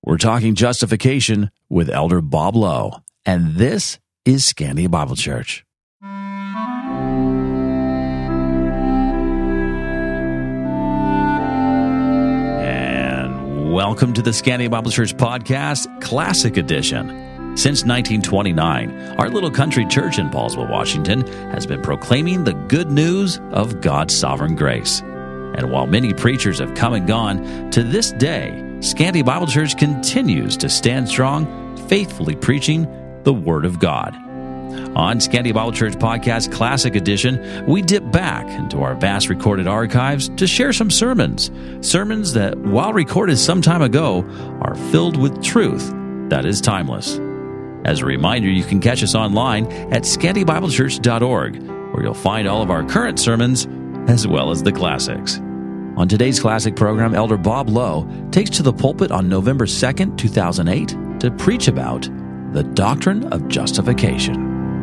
We're talking justification with Elder Bob Lowe, and this is Scandia Bible Church. And welcome to the Scandia Bible Church Podcast, Classic Edition. Since 1929, our little country church in Paulsville, Washington, has been proclaiming the good news of God's sovereign grace. And while many preachers have come and gone, to this day, Scandia Bible Church continues to stand strong, faithfully preaching the Word of God. On Scandia Bible Church Podcast Classic Edition, we dip back into our vast recorded archives to share some sermons that, while recorded some time ago, are filled with truth that is timeless. As a reminder, you can catch us online at scandiabiblechurch.org, where you'll find all of our current sermons as well as the classics. On today's classic program, Elder Bob Lowe takes to the pulpit on November 2nd, 2008, to preach about the doctrine of justification.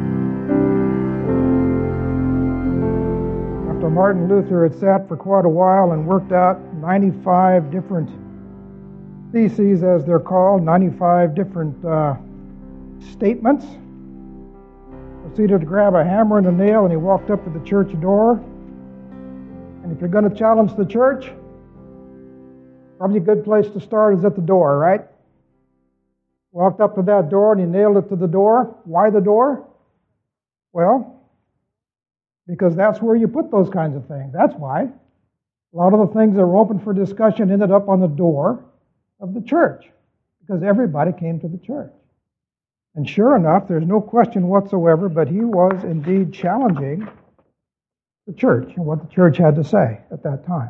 After Martin Luther had sat for quite a while and worked out 95 different theses, as they're called, 95 different statements, proceeded to grab a hammer and a nail, and he walked up to the church door. And if you're going to challenge the church, probably a good place to start is at the door, right? Walked up to that door and he nailed it to the door. Why the door? Well, because that's where you put those kinds of things. That's why. A lot of the things that were open for discussion ended up on the door of the church, because everybody came to the church. And sure enough, there's no question whatsoever, but he was indeed challenging the church and what the church had to say at that time.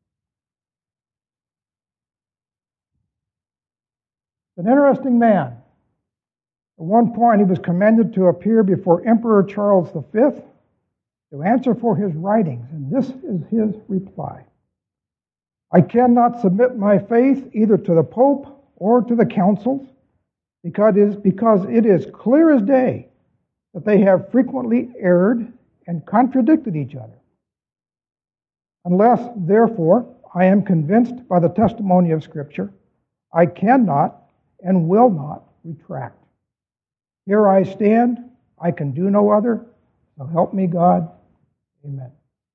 An interesting man. At one point, he was commanded to appear before Emperor Charles V to answer for his writings, and this is his reply. I cannot submit my faith either to the Pope or to the councils, because it is clear as day that they have frequently erred and contradicted each other. Unless, therefore, I am convinced by the testimony of Scripture, I cannot and will not retract. Here I stand, I can do no other, so help me God. Amen.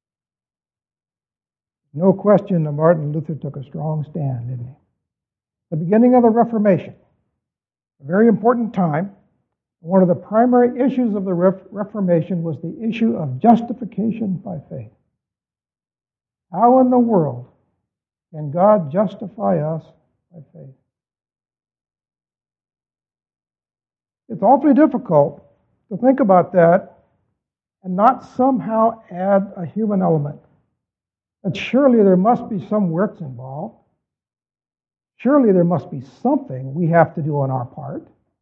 No question that Martin Luther took a strong stand, didn't he? The beginning of the Reformation, a very important time. One of the primary issues of the Reformation was the issue of justification by faith. How in the world can God justify us by faith? It's awfully difficult to think about that and not somehow add a human element. That surely there must be some works involved. Surely there must be something we have to do on our part.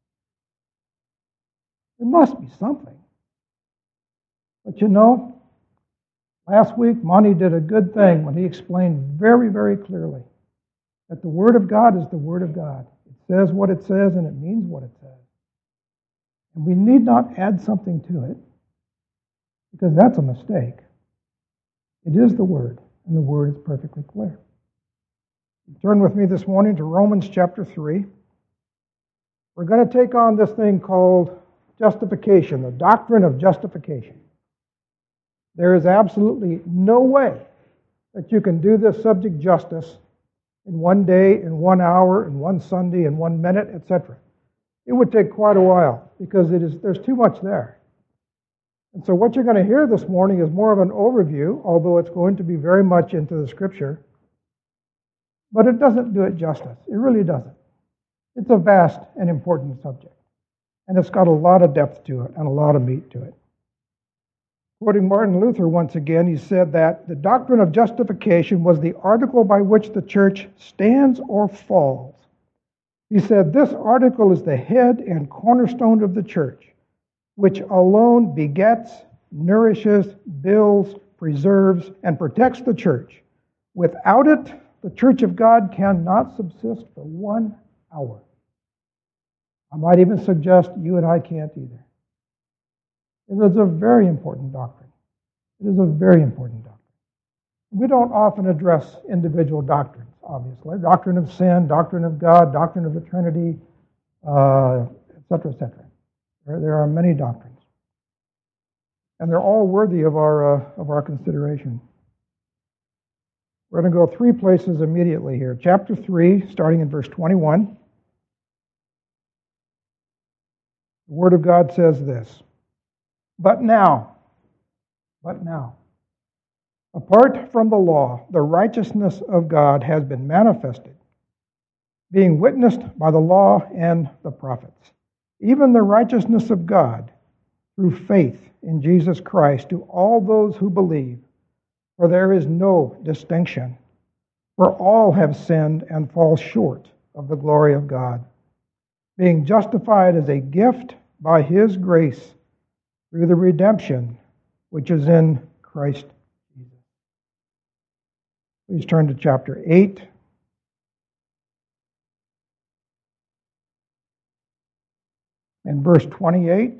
There must be something. But you know, last week Monty did a good thing when he explained very, very clearly that the Word of God is the Word of God. It says what it says and it means what it says. And we need not add something to it, because that's a mistake. It is the Word, and the Word is perfectly clear. Turn with me this morning to Romans chapter 3. We're going to take on this thing called justification, the doctrine of justification. There is absolutely no way that you can do this subject justice in one day, in 1 hour, in one Sunday, in 1 minute, etc. It would take quite a while, because there's too much there. And so what you're going to hear this morning is more of an overview, although it's going to be very much into the Scripture. But it doesn't do it justice. It really doesn't. It's a vast and important subject. And it's got a lot of depth to it and a lot of meat to it. Quoting Martin Luther once again, he said that the doctrine of justification was the article by which the church stands or falls. He said, this article is the head and cornerstone of the church, which alone begets, nourishes, builds, preserves, and protects the church. Without it, the church of God cannot subsist for 1 hour. I might even suggest you and I can't either. It is a very important doctrine. It is a very important doctrine. We don't often address individual doctrines, obviously. Doctrine of sin, doctrine of God, doctrine of the Trinity, etc., etc. There are many doctrines. And they're all worthy of our consideration. We're going to go 3 places immediately here. Chapter 3, starting in verse 21. The Word of God says this, But now, apart from the law, the righteousness of God has been manifested, being witnessed by the law and the prophets, even the righteousness of God through faith in Jesus Christ to all those who believe. For there is no distinction, for all have sinned and fall short of the glory of God, being justified as a gift by His grace through the redemption which is in Christ Jesus. Please turn to chapter 8. And verse 28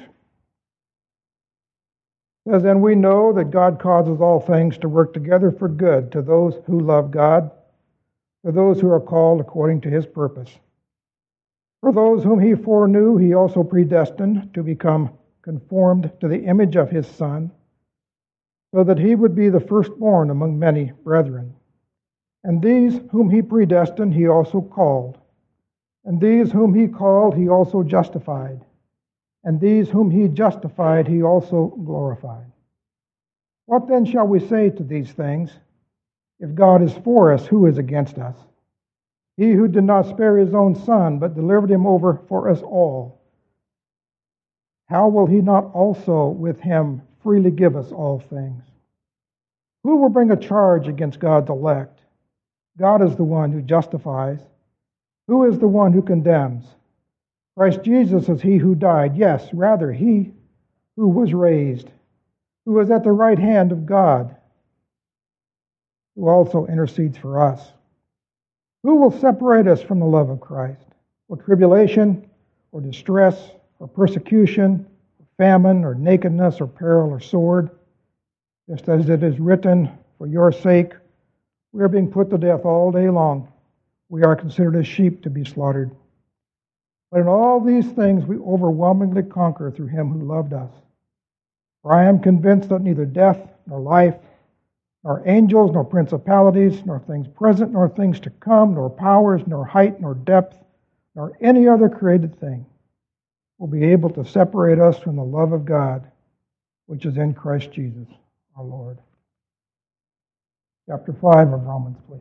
says, And we know that God causes all things to work together for good to those who love God, to those who are called according to His purpose. For those whom He foreknew, He also predestined to become conformed to the image of His Son, so that He would be the firstborn among many brethren. And these whom He predestined, He also called. And these whom He called, He also justified. And these whom He justified, He also glorified. What then shall we say to these things? If God is for us, who is against us? He who did not spare His own Son, but delivered Him over for us all, how will He not also with Him freely give us all things? Who will bring a charge against God's elect? God is the one who justifies. Who is the one who condemns? Christ Jesus is He who died, yes, rather He who was raised, who is at the right hand of God, who also intercedes for us. Who will separate us from the love of Christ? Or tribulation, or distress, or persecution, or famine, or nakedness, or peril, or sword? Just as it is written, For your sake we are being put to death all day long. We are considered as sheep to be slaughtered. But in all these things we overwhelmingly conquer through Him who loved us. For I am convinced that neither death, nor life, nor angels, nor principalities, nor things present, nor things to come, nor powers, nor height, nor depth, nor any other created thing will be able to separate us from the love of God, which is in Christ Jesus, our Lord. Chapter 5 of Romans, please.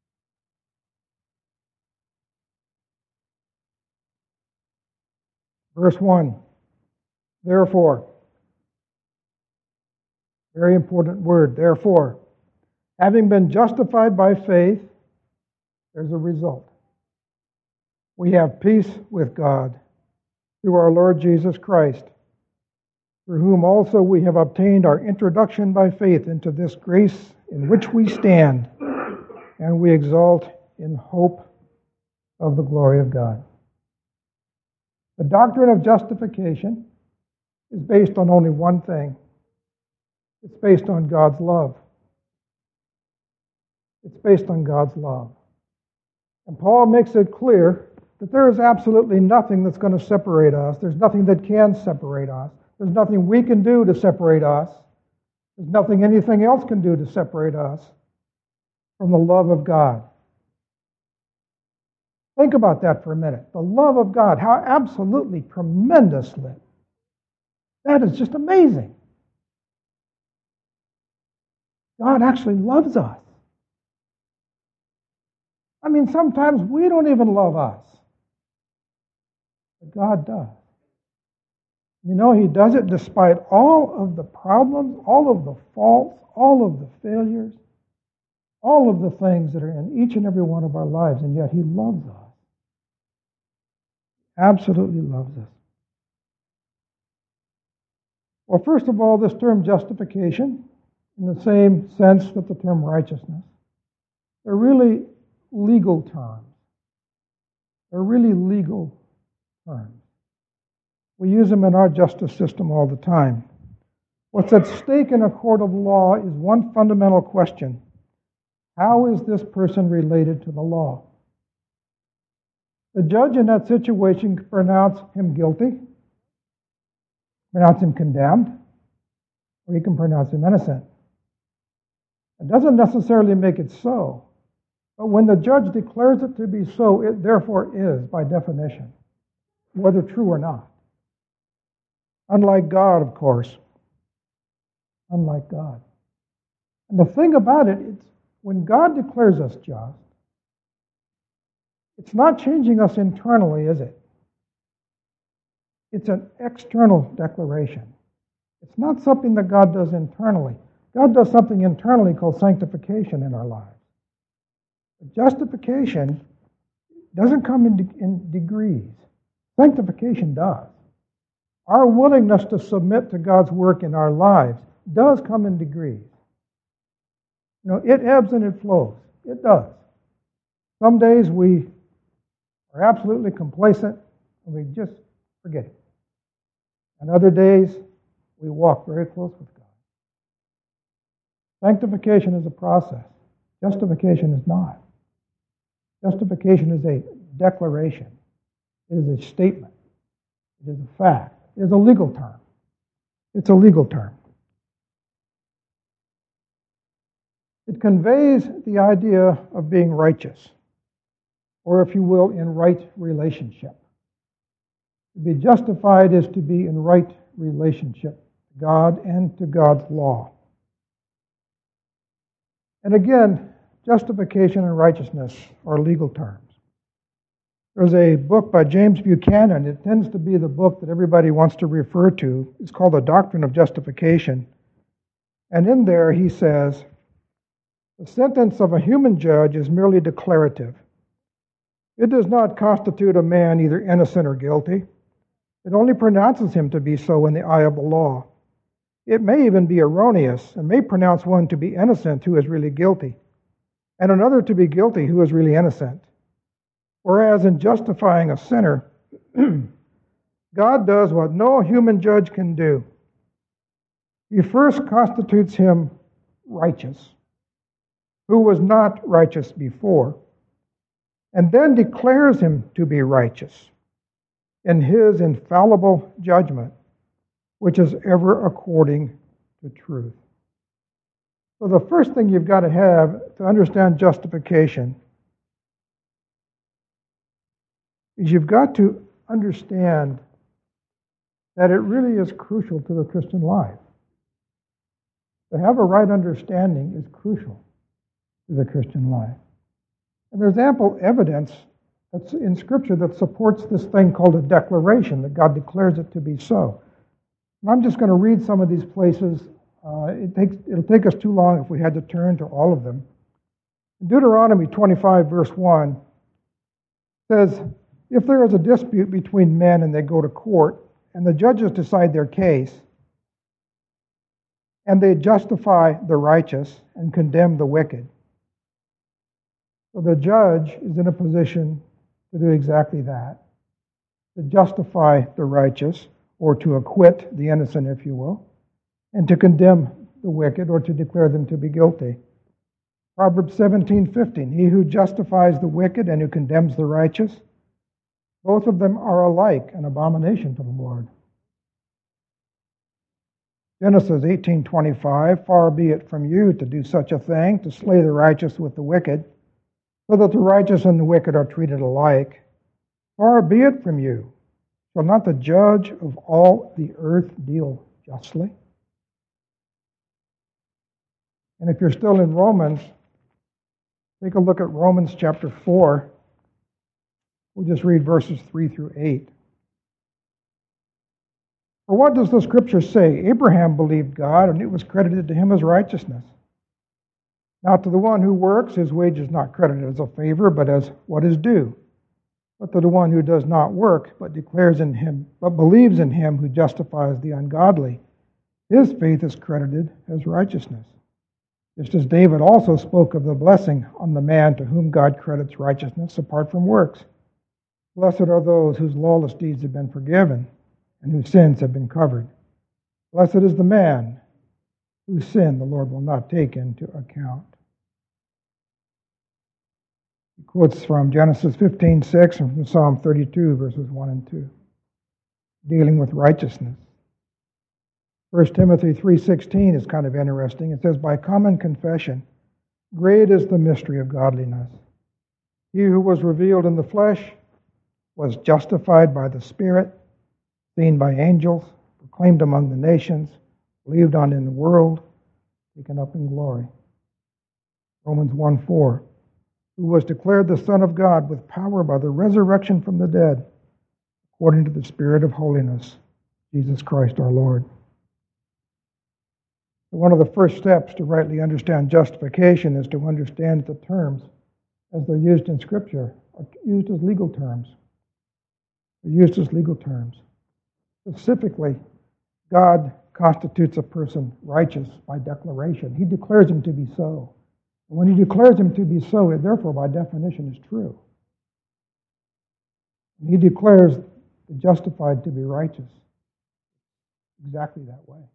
Verse 1. Therefore, very important word, therefore, having been justified by faith, there's a result. We have peace with God through our Lord Jesus Christ, through whom also we have obtained our introduction by faith into this grace in which we stand, and we exult in hope of the glory of God. The doctrine of justification is based on only one thing. It's based on God's love. It's based on God's love. And Paul makes it clear that there is absolutely nothing that's going to separate us. There's nothing that can separate us. There's nothing we can do to separate us. There's nothing anything else can do to separate us from the love of God. Think about that for a minute. The love of God, how absolutely tremendously. That is just amazing. God actually loves us. I mean, sometimes we don't even love us. But God does. You know, He does it despite all of the problems, all of the faults, all of the failures, all of the things that are in each and every one of our lives, and yet He loves us. Absolutely loves us. Well, first of all, this term justification, in the same sense that the term righteousness, they're really legal terms. They're really legal terms. We use them in our justice system all the time. What's at stake in a court of law is one fundamental question. How is this person related to the law? The judge in that situation can pronounce him guilty, pronounce him condemned, or he can pronounce him innocent. It doesn't necessarily make it so, but when the judge declares it to be so, it therefore is, by definition, whether true or not. Unlike God, of course. Unlike God. And the thing about it, it's when God declares us just, it's not changing us internally, is it? It's an external declaration. It's not something that God does internally. God does something internally called sanctification in our lives. But justification doesn't come in degrees. Sanctification does. Our willingness to submit to God's work in our lives does come in degrees. You know, it ebbs and it flows. It does. Some days we are absolutely complacent and we just forget it. And other days we walk very close with God. Sanctification is a process. Justification is not. Justification is a declaration. It is a statement. It is a fact. It is a legal term. It's a legal term. It conveys the idea of being righteous, or if you will, in right relationship. To be justified is to be in right relationship to God and to God's law. And again, justification and righteousness are legal terms. There's a book by James Buchanan. It tends to be the book that everybody wants to refer to. It's called The Doctrine of Justification. And in there he says, the sentence of a human judge is merely declarative. It does not constitute a man either innocent or guilty. It only pronounces him to be so in the eye of the law. It may even be erroneous and may pronounce one to be innocent who is really guilty, and another to be guilty who is really innocent. Whereas in justifying a sinner, God does what no human judge can do. He first constitutes him righteous, who was not righteous before, and then declares him to be righteous in his infallible judgment, which is ever according to truth. So the first thing you've got to have to understand justification is you've got to understand that it really is crucial to the Christian life. To have a right understanding is crucial to the Christian life. And there's ample evidence that's in Scripture that supports this thing called a declaration, that God declares it to be so. And I'm just going to read some of these places. It'll take us too long if we had to turn to all of them. Deuteronomy 25, verse 1 says, if there is a dispute between men and they go to court, and the judges decide their case, and they justify the righteous and condemn the wicked. So the judge is in a position to do exactly that, to justify the righteous, or to acquit the innocent, if you will, and to condemn the wicked, or to declare them to be guilty. Proverbs 17:15, he who justifies the wicked and who condemns the righteous, both of them are alike an abomination to the Lord. Genesis 18:25, far be it from you to do such a thing, to slay the righteous with the wicked, so that the righteous and the wicked are treated alike. Far be it from you. Shall not the judge of all the earth deal justly? And if you're still in Romans, take a look at Romans chapter 4. We'll just read verses 3 through 8. For what does the Scripture say? Abraham believed God, and it was credited to him as righteousness. Now to the one who works, his wage is not credited as a favor, but as what is due. But to the one who does not work, but believes in him who justifies the ungodly, his faith is credited as righteousness. Just as David also spoke of the blessing on the man to whom God credits righteousness apart from works. Blessed are those whose lawless deeds have been forgiven and whose sins have been covered. Blessed is the man whose sin the Lord will not take into account. He quotes from Genesis 15:6 and from Psalm 32, verses 1 and 2, dealing with righteousness. 1 Timothy 3:16 is kind of interesting. It says, by common confession, great is the mystery of godliness. He who was revealed in the flesh was justified by the Spirit, seen by angels, proclaimed among the nations, believed on in the world, taken up in glory. Romans 1:4, who was declared the Son of God with power by the resurrection from the dead, according to the Spirit of holiness, Jesus Christ our Lord. One of the first steps to rightly understand justification is to understand the terms as they're used in Scripture, are used as legal terms. They're used as legal terms. Specifically, God constitutes a person righteous by declaration. He declares him to be so. And when he declares him to be so, it therefore by definition is true. And he declares the justified to be righteous exactly that way.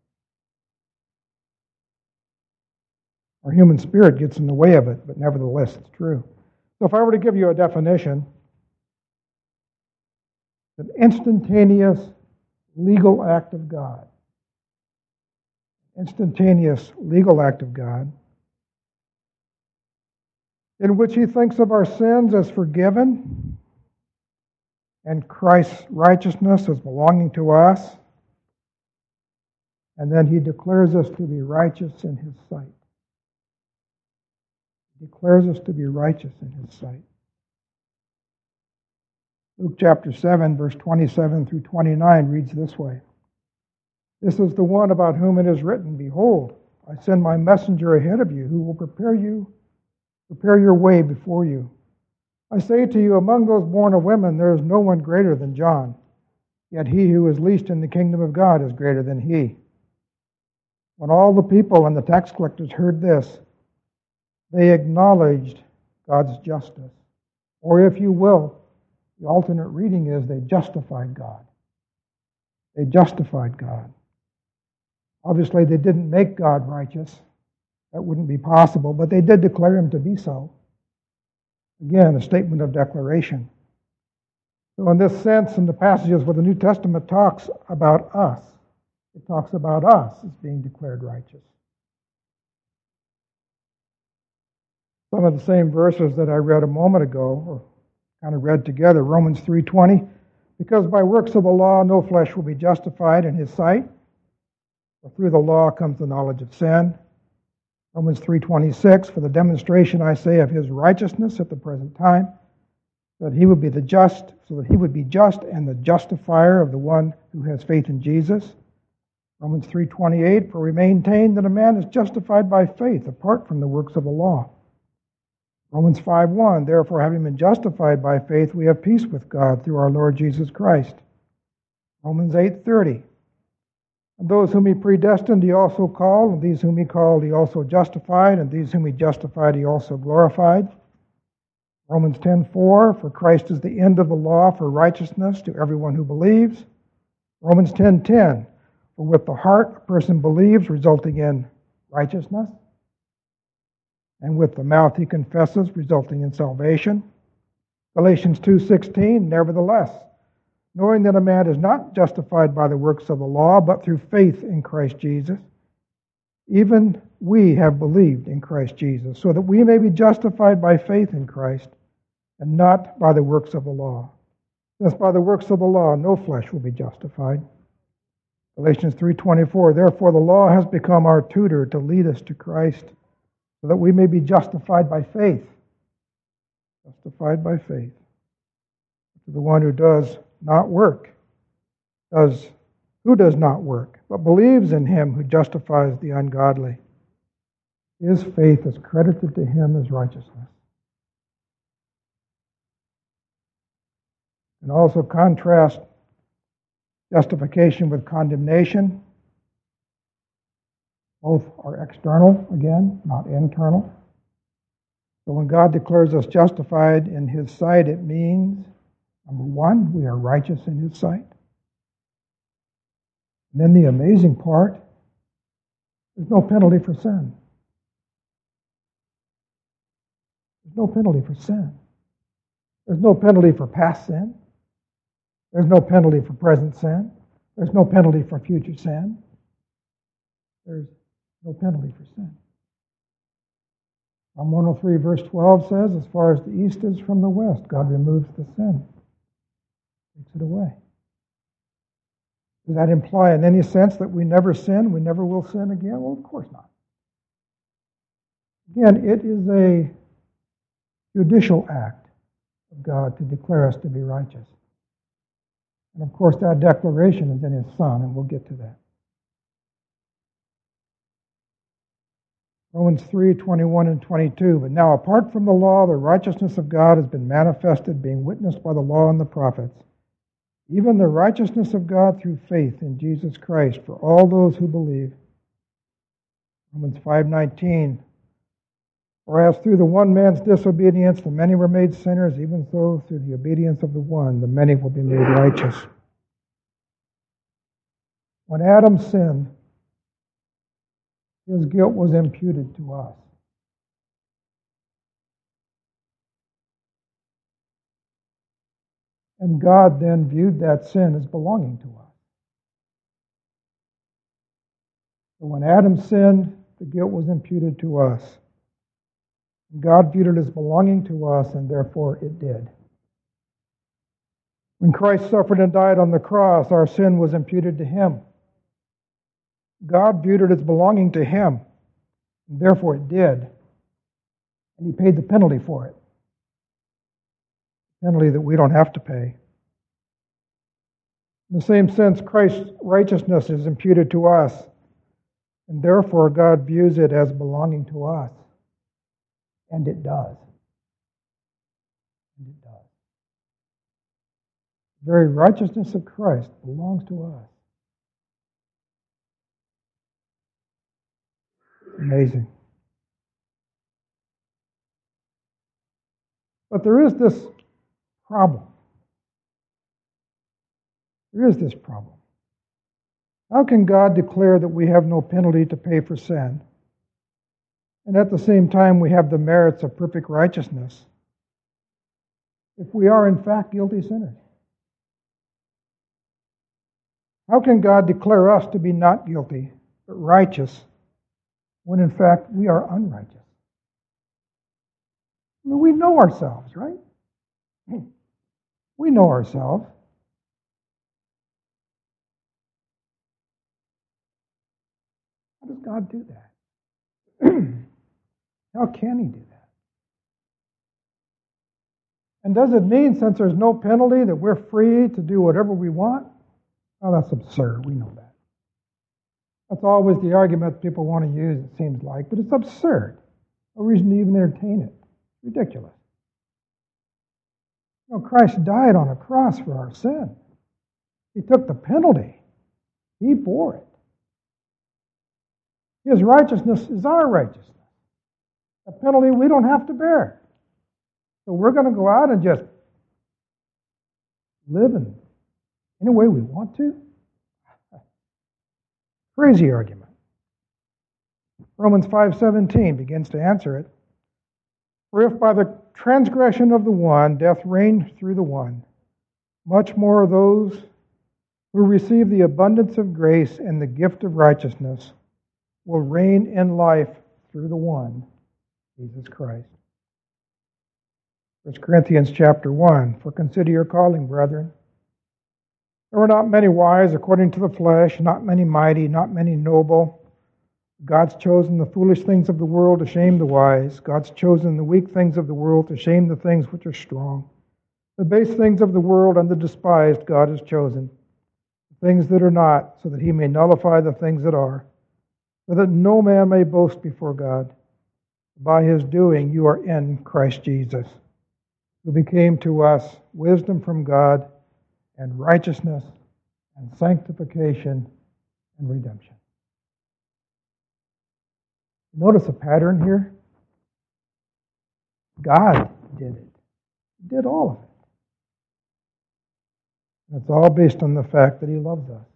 Our human spirit gets in the way of it, but nevertheless it's true. So if I were to give you a definition, an instantaneous legal act of God, instantaneous legal act of God, in which he thinks of our sins as forgiven and Christ's righteousness as belonging to us, and then he declares us to be righteous in his sight. He declares us to be righteous in his sight. Luke chapter 7, verse 27 through 29 reads this way. This is the one about whom it is written, behold, I send my messenger ahead of you, who will prepare your way before you. I say to you, among those born of women, there is no one greater than John. Yet he who is least in the kingdom of God is greater than he. When all the people and the tax collectors heard this, they acknowledged God's justice. Or if you will, the alternate reading is they justified God. They justified God. Obviously, they didn't make God righteous. That wouldn't be possible, but they did declare him to be so. Again, a statement of declaration. So in this sense, in the passages where the New Testament talks about us, it talks about us as being declared righteous. Some of the same verses that I read a moment ago, or kind of read together, Romans 3:20, because by works of the law no flesh will be justified in his sight, for through the law comes the knowledge of sin. Romans 3:26, for the demonstration, I say, of his righteousness at the present time, so that he would be just and the justifier of the one who has faith in Jesus. Romans 3:28, for we maintain that a man is justified by faith apart from the works of the law. Romans 5:1, therefore, having been justified by faith, we have peace with God through our Lord Jesus Christ. Romans 8:30, and those whom he predestined, he also called, and these whom he called, he also justified, and these whom he justified, he also glorified. Romans 10:4, for Christ is the end of the law for righteousness to everyone who believes. Romans 10:10, for with the heart a person believes, resulting in righteousness, and with the mouth he confesses, resulting in salvation. Galatians 2:16, nevertheless, knowing that a man is not justified by the works of the law, but through faith in Christ Jesus, even we have believed in Christ Jesus, so that we may be justified by faith in Christ, and not by the works of the law. Since by the works of the law no flesh will be justified. Galatians 3:24, therefore the law has become our tutor to lead us to Christ, so that we may be justified by faith. Justified by faith. To the one who does not work, who does not work, but believes in him who justifies the ungodly. His faith is credited to him as righteousness. And also contrast justification with condemnation. Both are external, again, not internal. So when God declares us justified in his sight, it means, number one, we are righteous in his sight. And then the amazing part, there's no penalty for sin. There's no penalty for sin. There's no penalty for past sin. There's no penalty for present sin. There's no penalty for future sin. There's no penalty for sin. Psalm 103 verse 12 says, as far as the east is from the west, God removes the sin, takes it away. Does that imply in any sense that we never sin, we never will sin again? Well, of course not. Again, it is a judicial act of God to declare us to be righteous. And of course, that declaration is in His Son, and we'll get to that. Romans 3:21 and 22. But now, apart from the law, the righteousness of God has been manifested, being witnessed by the law and the prophets, even the righteousness of God through faith in Jesus Christ for all those who believe. Romans 5:19. Whereas through the one man's disobedience the many were made sinners, even so through the obedience of the one the many will be made righteous. When Adam sinned, his guilt was imputed to us. And God then viewed that sin as belonging to us. So when Adam sinned, the guilt was imputed to us. God viewed it as belonging to us, and therefore it did. When Christ suffered and died on the cross, our sin was imputed to Him. God viewed it as belonging to Him, and therefore it did. And He paid the penalty for it. Penalty that we don't have to pay. In the same sense, Christ's righteousness is imputed to us, and therefore God views it as belonging to us. And it does. And it does. The very righteousness of Christ belongs to us. Amazing. But there is this problem. There is this problem. How can God declare that we have no penalty to pay for sin, and at the same time we have the merits of perfect righteousness, if we are in fact guilty sinners? How can God declare us to be not guilty, but righteous, when in fact we are unrighteous? I mean, we know ourselves, right? We know ourselves. How does God do that? How can He do that? And does it mean, since there's no penalty, that we're free to do whatever we want? Oh, that's absurd. We know that. That's always the argument people want to use, it seems like, but it's absurd. No reason to even entertain it. It's ridiculous. You know, Christ died on a cross for our sin. He took the penalty. He bore it. His righteousness is our righteousness. A penalty we don't have to bear. So we're going to go out and just live in any way we want to? Crazy argument. Romans 5:17 begins to answer it. For if by the transgression of the one death reigned through the one, much more those who receive the abundance of grace and the gift of righteousness will reign in life through the one, Jesus Christ. 1 Corinthians chapter 1, for consider your calling, brethren. There were not many wise according to the flesh, not many mighty, not many noble. God's chosen the foolish things of the world to shame the wise. God's chosen the weak things of the world to shame the things which are strong. The base things of the world and the despised God has chosen, the things that are not, so that He may nullify the things that are, so that no man may boast before God. By His doing you are in Christ Jesus, who became to us wisdom from God and righteousness and sanctification and redemption. Notice a pattern here. God did it. He did all of it. And it's all based on the fact that He loves us.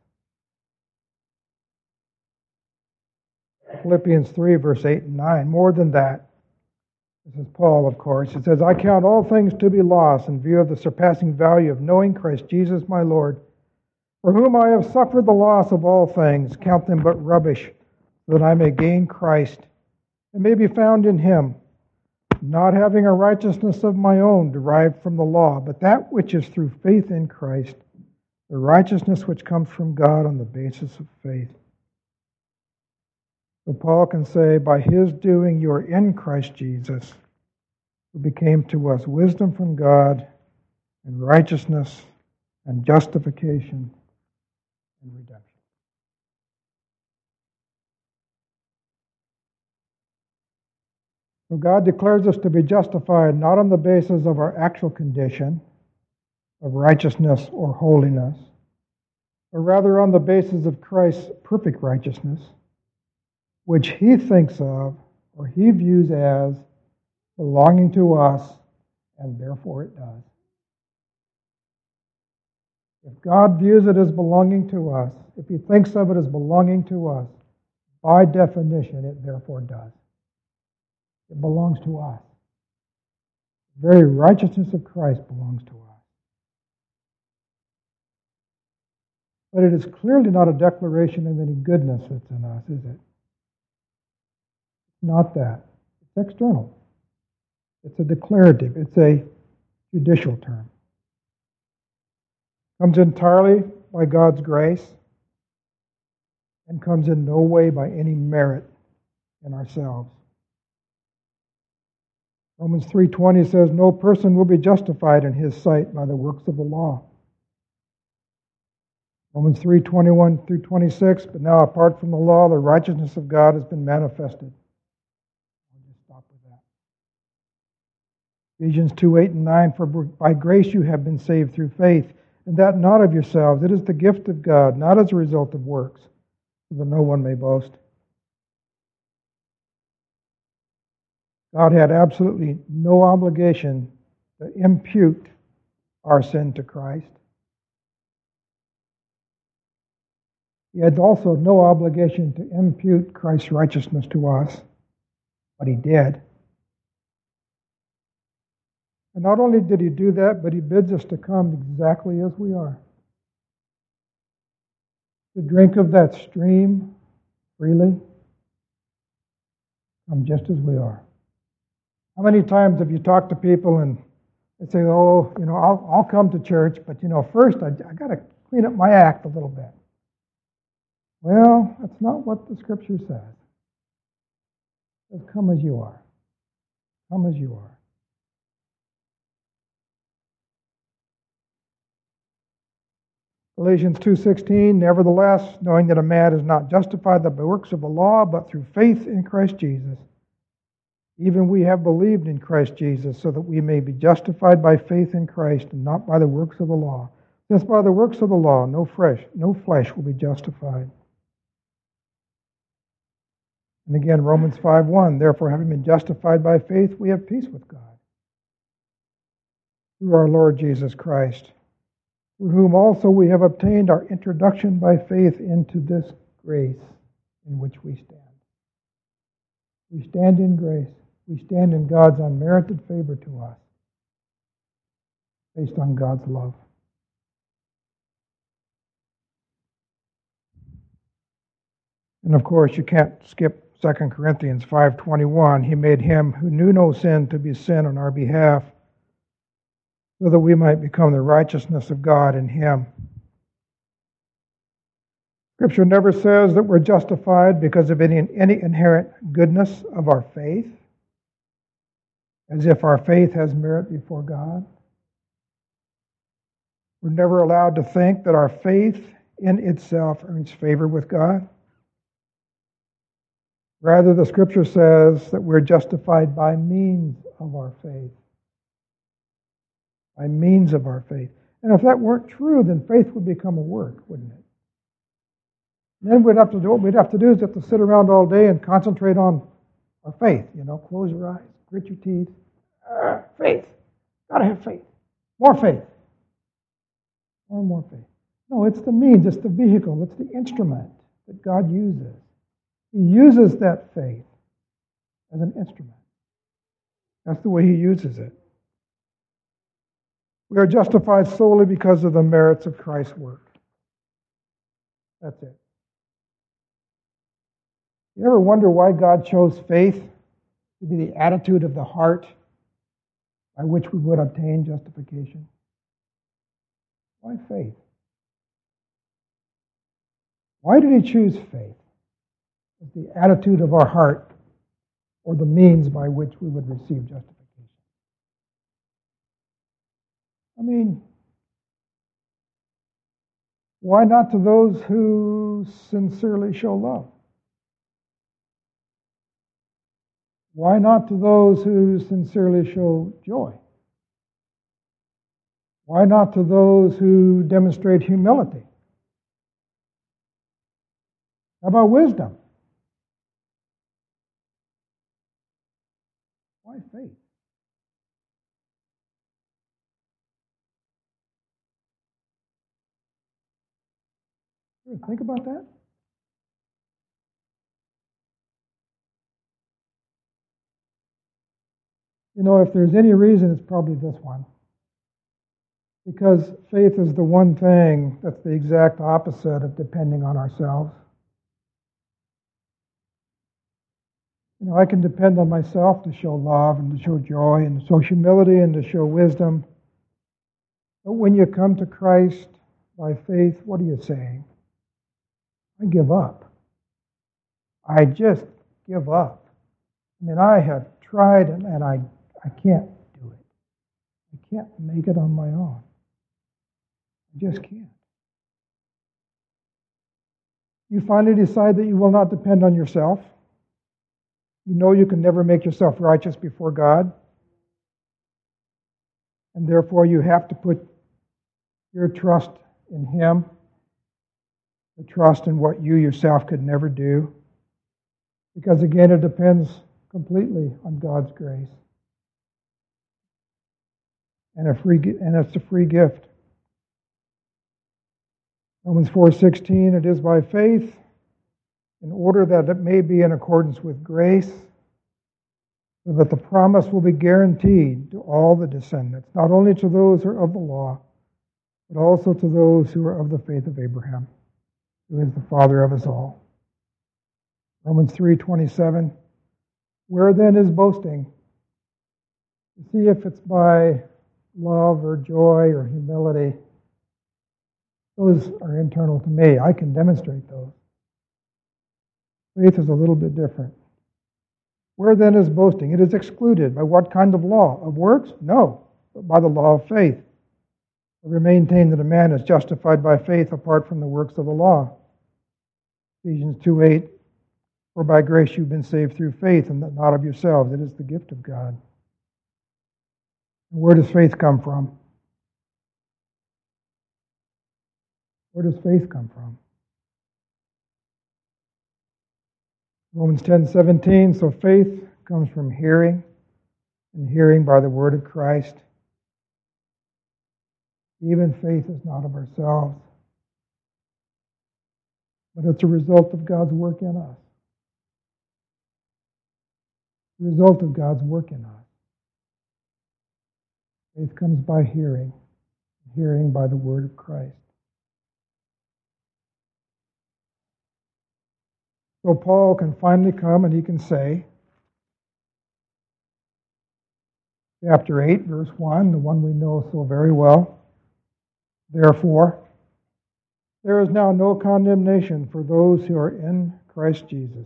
Philippians 3, verse 8 and 9. More than that, This is Paul, of course. It says, I count all things to be lost in view of the surpassing value of knowing Christ Jesus my Lord, for whom I have suffered the loss of all things, count them but rubbish, so that I may gain Christ, and may be found in him, not having a righteousness of my own derived from the law, but that which is through faith in Christ, the righteousness which comes from God on the basis of faith. So Paul can say, by his doing you are in Christ Jesus, who became to us wisdom from God, and righteousness, and justification, and redemption. So God declares us to be justified not on the basis of our actual condition of righteousness or holiness, but rather on the basis of Christ's perfect righteousness, which he thinks of or he views as belonging to us, and therefore it does. If God views it as belonging to us, if he thinks of it as belonging to us, by definition it therefore does. It belongs to us. The very righteousness of Christ belongs to us. But it is clearly not a declaration of any goodness that's in us, is it? Not that. It's external. It's a declarative. It's a judicial term. Comes entirely by God's grace and comes in no way by any merit in ourselves. Romans 3:20 says, no person will be justified in his sight by the works of the law. Romans 3:21 through 26, but now apart from the law, the righteousness of God has been manifested. I'll just stop with that. Ephesians 2:8 and 9, for by grace you have been saved through faith, and that not of yourselves. It is the gift of God, not as a result of works, so that no one may boast. God had absolutely no obligation to impute our sin to Christ. He had also no obligation to impute Christ's righteousness to us, but he did. And not only did he do that, but he bids us to come exactly as we are. To drink of that stream freely, come just as we are. How many times have you talked to people and they say, oh, I'll come to church, but first I got to clean up my act a little bit. Well, that's not what the Scripture says. It says, come as you are. Come as you are. Galatians 2:16, nevertheless, knowing that a man is not justified by works of the law, but through faith in Christ Jesus, even we have believed in Christ Jesus, so that we may be justified by faith in Christ and not by the works of the law. Since by the works of the law, no flesh will be justified. And again, Romans 5:1, therefore, having been justified by faith, we have peace with God through our Lord Jesus Christ, through whom also we have obtained our introduction by faith into this grace in which we stand. We stand in grace. We stand in God's unmerited favor to us, based on God's love. And of course, you can't skip 2 Corinthians 5:21. He made him who knew no sin to be sin on our behalf, so that we might become the righteousness of God in him. Scripture never says that we're justified because of any inherent goodness of our faith, as if our faith has merit before God. We're never allowed to think that our faith in itself earns favor with God. Rather, the Scripture says that we're justified by means of our faith. By means of our faith. And if that weren't true, then faith would become a work, wouldn't it? Then what we'd have to do is have to sit around all day and concentrate on our faith. Close your eyes, grit your teeth. Faith. Gotta have faith. More faith. More faith. No, it's the means, it's the vehicle, it's the instrument that God uses. He uses that faith as an instrument. That's the way he uses it. We are justified solely because of the merits of Christ's work. That's it. You ever wonder why God chose faith to be the attitude of the heart by which we would obtain justification? Why faith? Why did he choose faith as the attitude of our heart or the means by which we would receive justification? I mean, why not to those who sincerely show love? Why not to those who sincerely show joy? Why not to those who demonstrate humility? How about wisdom? Why faith? You ever think about that? You know, if there's any reason, it's probably this one. Because faith is the one thing that's the exact opposite of depending on ourselves. You know, I can depend on myself to show love and to show joy and to show humility and to show wisdom. But when you come to Christ by faith, what are you saying? I give up. I just give up. I mean, I have tried and I can't do it. I can't make it on my own. I just can't. You finally decide that you will not depend on yourself. You know you can never make yourself righteous before God. And therefore you have to put your trust in Him, the trust in what you yourself could never do. Because again, it depends completely on God's grace. And it's a free gift. Romans 4:16, it is by faith, in order that it may be in accordance with grace, so that the promise will be guaranteed to all the descendants, not only to those who are of the law, but also to those who are of the faith of Abraham, who is the father of us all. Romans 3:27, where then is boasting? You see, if it's by love or joy or humility, those are internal to me. I can demonstrate those. Faith is a little bit different. Where then is boasting? It is excluded. By what kind of law? Of works? No, but by the law of faith. We maintain that a man is justified by faith apart from the works of the law. Ephesians 2:8, for by grace you've been saved through faith, and that not of yourselves. It is the gift of God. And where does faith come from? Where does faith come from? Romans 10:17, so faith comes from hearing, and hearing by the word of Christ. Even faith is not of ourselves, but it's a result of God's work in us. The result of God's work in us. Faith comes by hearing, and hearing by the word of Christ. So Paul can finally come and he can say, chapter 8, verse 1, the one we know so very well, therefore, there is now no condemnation for those who are in Christ Jesus.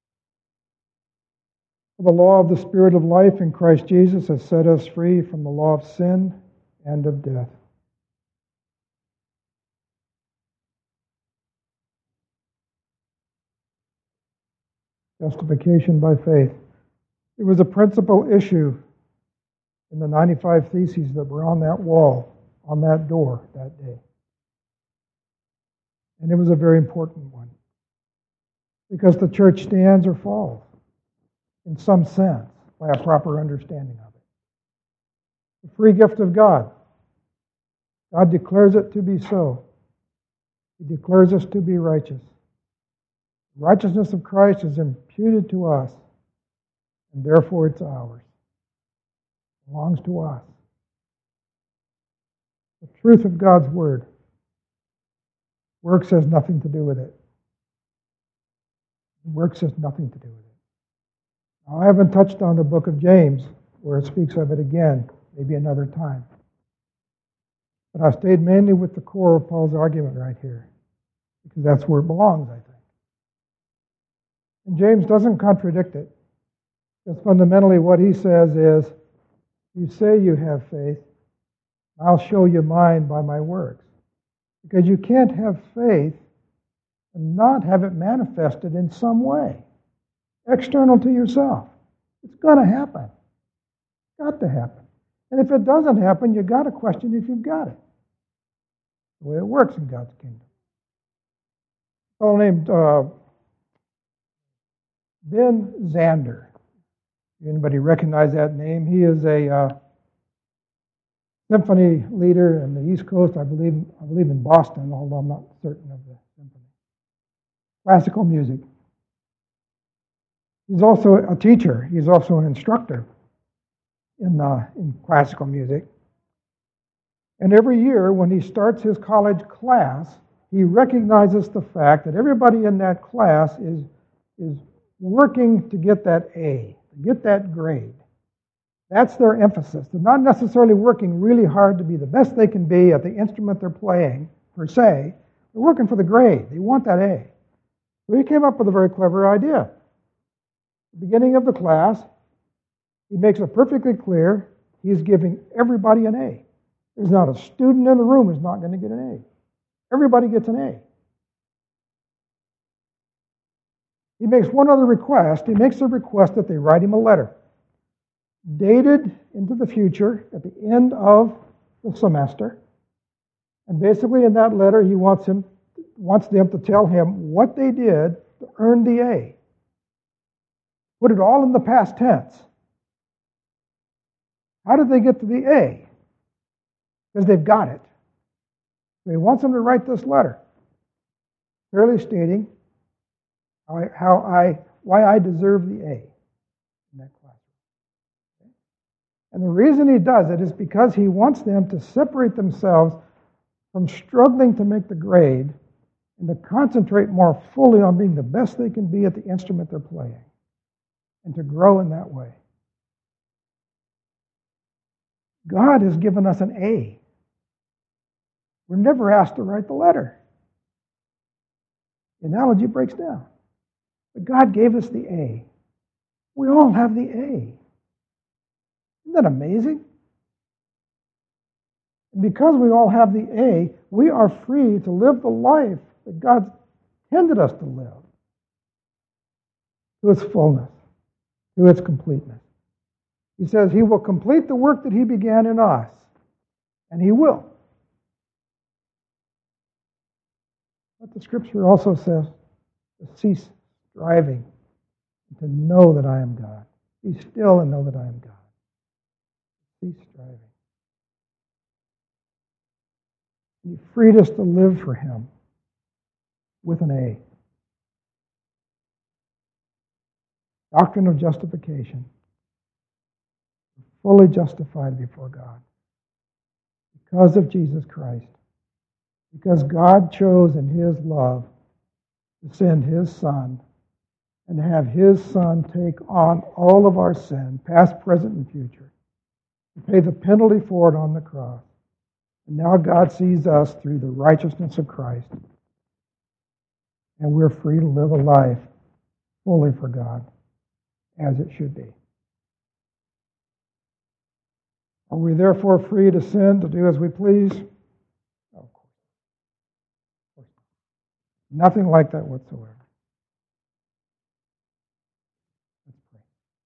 For the law of the Spirit of life in Christ Jesus has set us free from the law of sin and of death. Justification by faith. It was a principal issue in the 95 Theses that were on that wall, on that door that day. And it was a very important one. Because the church stands or falls, in some sense, by a proper understanding of it. The free gift of God. God declares it to be so. He declares us to be righteous. The righteousness of Christ is imputed to us, and therefore it's ours. belongs to us. The truth of God's Word. Works has nothing to do with it. Works has nothing to do with it. Now, I haven't touched on the book of James, where it speaks of it again, maybe another time. But I've stayed mainly with the core of Paul's argument right here, because that's where it belongs, I think. And James doesn't contradict it, because fundamentally what he says is, you say you have faith, I'll show you mine by my works. Because you can't have faith and not have it manifested in some way, external to yourself. It's going to happen. It's got to happen. And if it doesn't happen, you've got to question if you've got it. The way it works in God's kingdom. A fellow named Ben Zander. Anybody recognize that name? He is a symphony leader in the East Coast, I believe in Boston, although I'm not certain of the symphony. Classical music. He's also a teacher. He's also an instructor in classical music. And every year when he starts his college class, he recognizes the fact that everybody in that class is working to get that A, to get that grade. That's their emphasis. They're not necessarily working really hard to be the best they can be at the instrument they're playing, per se. They're working for the grade. They want that A. So he came up with a very clever idea. At the beginning of the class, he makes it perfectly clear he's giving everybody an A. There's not a student in the room who's not going to get an A. Everybody gets an A. He makes one other request. He makes the request that they write him a letter, dated into the future at the end of the semester. And basically in that letter, he wants them to tell him what they did to earn the A. Put it all in the past tense. How did they get to the A? Because they've got it. So he wants them to write this letter, clearly stating why I deserve the A in that class. And the reason he does it is because he wants them to separate themselves from struggling to make the grade and to concentrate more fully on being the best they can be at the instrument they're playing and to grow in that way. God has given us an A. We're never asked to write the letter. The analogy breaks down. But God gave us the A. We all have the A. Isn't that amazing? And because we all have the A, we are free to live the life that God intended us to live to its fullness, to its completeness. He says he will complete the work that he began in us, and he will. But the Scripture also says to cease striving and to know that I am God. Be still and know that I am God. Cease striving. He freed us to live for him with an A. Doctrine of justification. Fully justified before God because of Jesus Christ. Because God chose in his love to send his Son and have his Son take on all of our sin, past, present, and future, to pay the penalty for it on the cross. And now God sees us through the righteousness of Christ. And we're free to live a life fully for God, as it should be. Are we therefore free to sin, to do as we please? No, of course. Nothing like that whatsoever. Let's pray.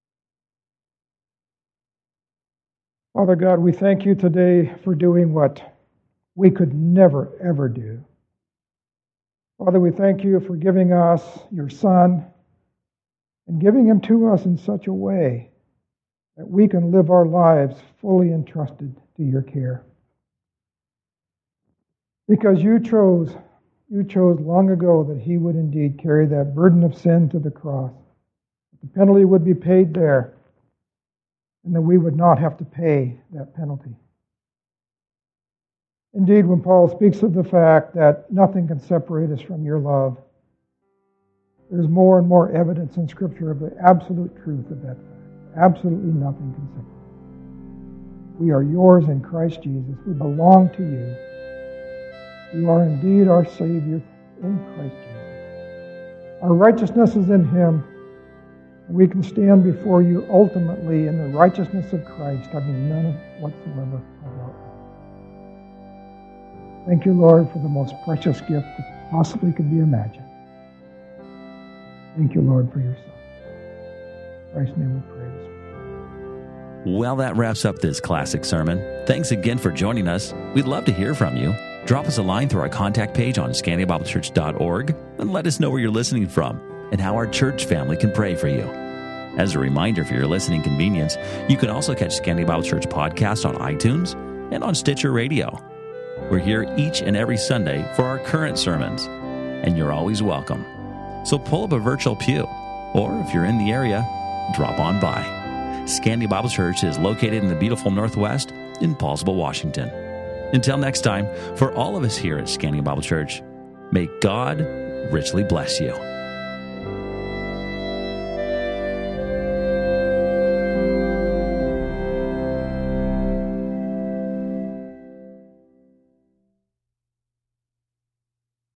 Father God, we thank you today for doing what we could never, ever do. Father, we thank you for giving us your Son and giving him to us in such a way that we can live our lives fully entrusted to your care. Because you chose long ago that he would indeed carry that burden of sin to the cross. The penalty would be paid there. and that we would not have to pay that penalty. Indeed, when Paul speaks of the fact that nothing can separate us from your love, there's more and more evidence in Scripture of the absolute truth of that fact. Absolutely nothing can separate us. We are yours in Christ Jesus. We belong to you. You are indeed our Savior in Christ Jesus. Our righteousness is in Him. We can stand before you ultimately in the righteousness of Christ, having none whatsoever of our own. Thank you, Lord, for the most precious gift that possibly could be imagined. Thank you, Lord, for your Son. In Christ's name we praise. Well, that wraps up this classic sermon. Thanks again for joining us. We'd love to hear from you. Drop us a line through our contact page on ScandiaBibleChurch.org and let us know where you're listening from and how our church family can pray for you. As a reminder for your listening convenience, you can also catch Scandia Bible Church podcast on iTunes and on Stitcher Radio. We're here each and every Sunday for our current sermons, and you're always welcome. So pull up a virtual pew, or if you're in the area, drop on by. Scandia Bible Church is located in the beautiful Northwest in Paulsville, Washington. Until next time, for all of us here at Scandia Bible Church, may God richly bless you.